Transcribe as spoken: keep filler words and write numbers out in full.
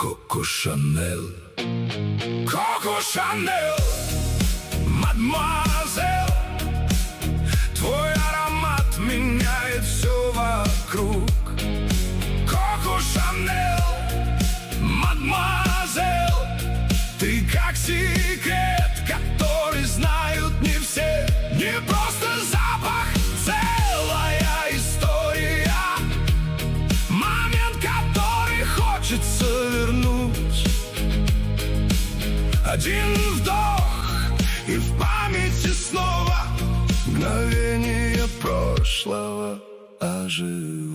Коко Шанель, Коко Шанель, мадемуазель, твой аромат меняет все вокруг. Коко Шанель, мадемуазель, ты как секрет, который знают не все. Не просто запах, целая история, момент, который хочется вернуть. Один вдох, и в памяти снова мгновение прошлого оживут.